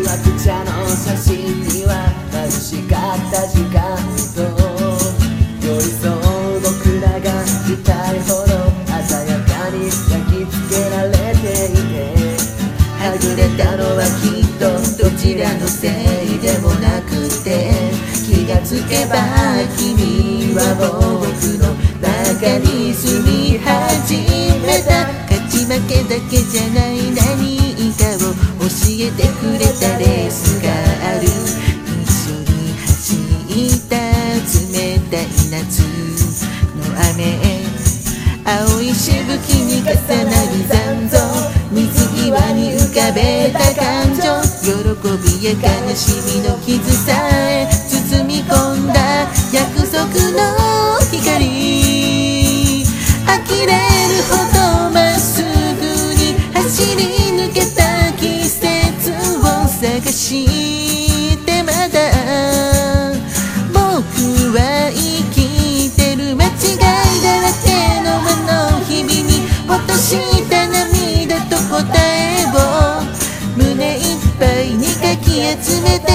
わく茶の写真には眩しかった時間と寄り添う僕らがいたいほど鮮やかに焼き付けられていて、はぐれたのはきっとどちらのせいでもなくて、気がつけば君は僕の中に住み始めた。勝ち負けだけじゃない何かを教えてくれたレースがある。一緒に走った冷たい夏の雨、青いしぶきに重なる残像、水際に浮かべた感情、喜びや悲しみの傷さえ包み込んだ約束の光、呆れるほどまっすぐに走り抜けた季節を探してまだ僕は生きてる。間違いだらけのあの日々に落とした涙と答えを胸いっぱいにかき集めて